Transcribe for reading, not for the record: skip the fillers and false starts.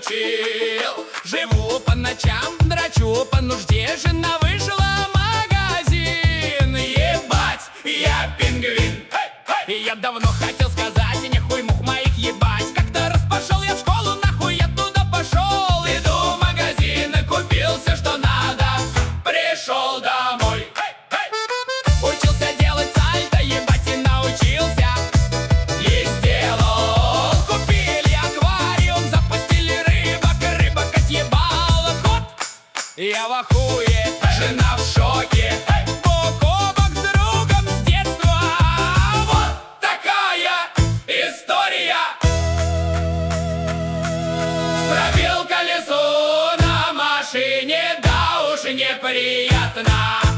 научил. Живу по ночам, драчу по нужде, жена вышла в магазин. Ебать, я пингвин. И я давно хотел сказать, не хуй мух моих ебать. Как-то раз пошел я в школу, нахуй я туда пошел. Иду в магазин и купил все, что надо. Пришел домой, учился делать сальто, ебать, и научился. И сделал. Купили аквариум, запустили рыбок, и рыбок отъебала кот. Я в ахуе, жена в шоке. Бок о бок с другом с детства. Вот такая история. Пробил колесо на машине, да уж неприятно.